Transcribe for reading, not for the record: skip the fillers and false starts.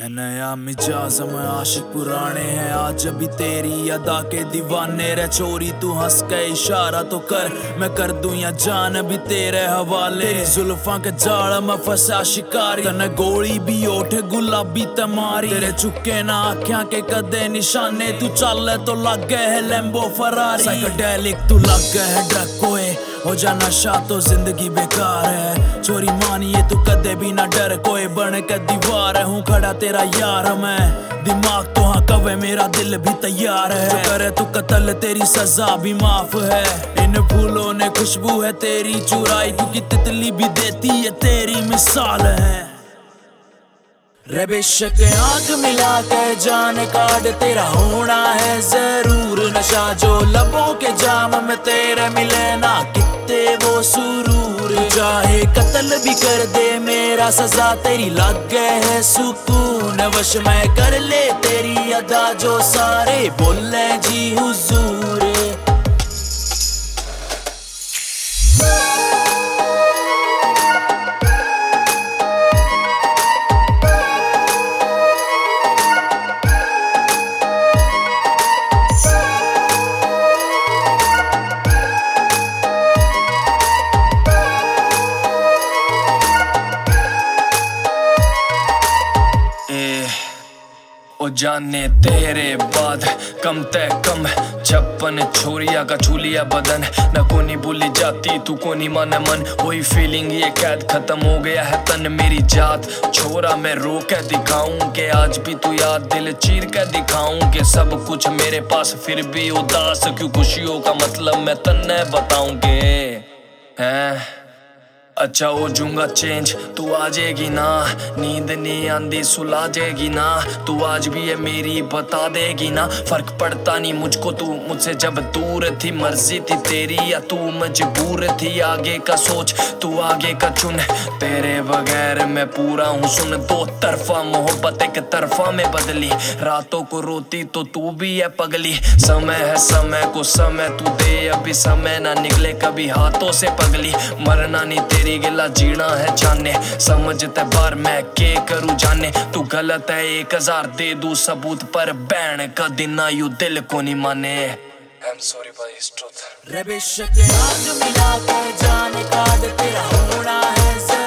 है नया मिजाज में आशिक पुराने हैं आज भी तेरी अदा के दीवाने रे चोरी तू हंस के इशारा तो कर मैं कर दूं या जान भी तेरे हवाले जुल्फां के जाल में फंसा शिकारी तने गोली भी ओठ गुलाबी तमारी तेरे चुके ना आँखियां के कदे निशाने तू चल तो लग गए है लैम्बो फरारी साइकोडेलिक तू लग गए है ड्रग कोए हो जा नशा तो जिंदगी बेकार है चोरी मानिए तू कदे भी ना डर कोई बन के दीवार हूँ खड़ा तेरा यार मैं दिमाग तो हाँ कवे मेरा दिल भी तैयार है जो करे तू कत्ल तेरी सजा भी माफ है इन फूलों ने खुशबू है तेरी चुराई क्योंकि तितली भी देती है तेरी मिसाल है रे बेशक आंख मिला के जान काट तेरा होना है जरूर नशा जो लबों के जाम में तेरे मिले ना कितने वो सुरूर चाहे कत्ल भी कर दे मेरा सजा तेरी लग गए है सुकून वश में कर ले तेरी अदा जो सारे बोले जी हुजूर ओ जाने तेरे बाद कम ते कम छप्पन छोरिया का छूलिया बदन न कोनी भूली जाती तू कोनी माने मन वही फीलिंग ये कैद खत्म हो गया है तन मेरी जात छोरा मैं रो के दिखाऊं के आज भी तू याद दिल चीर के दिखाऊं के सब कुछ मेरे पास फिर भी उदास क्यों खुशियों का मतलब मैं तन्ने बताऊंगे हैं अच्छा हो जूंगा चेंज तू आ जाएगी ना नींद नहीं आंदी सुला जाएगी ना तू आज भी है मेरी बता देगी ना फर्क पड़ता नहीं मुझको तू मुझसे जब दूर थी मर्जी थी तेरी या तू मजबूर थी आगे का सोच तू आगे का चुन तेरे बगैर मैं पूरा हूँ सुन दो तरफा मोहब्बत एक तरफा में बदली रातों को रोती तो तू भी है पगली समय है समय को समय तू दे अभी समय ना निकले कभी हाथों से पगली मरना नहीं तेरी गिला जीना है जाने समझते बार मैं के करूं जाने तू गलत है 1000 दे दूं सबूत पर बैन का दिन आयु दिल को नहीं माने I'm sorry भाई इस ट्रुथ रे बेशक आंख मिला के जान काट तेरा होना है